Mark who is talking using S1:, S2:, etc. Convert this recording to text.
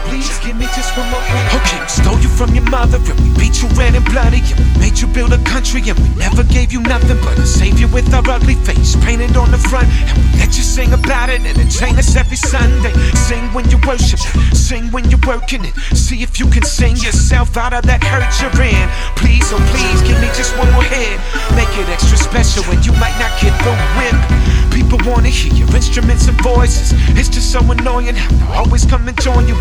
S1: please give me just one more hand. Okay, we stole you from your mother and we beat you red and bloody, and we made you build a country and we never gave you nothing but a savior with our ugly face painted on the front, and we let you sing about it and entertain us every Sunday. Sing when you worship, sing when you're working it. See if you can sing yourself out of that hurt you're in. Please, oh please, give me just one more hit. Make it extra special and you might not get the whip. People wanna hear your instruments and voices. It's just so annoying how they always come and join you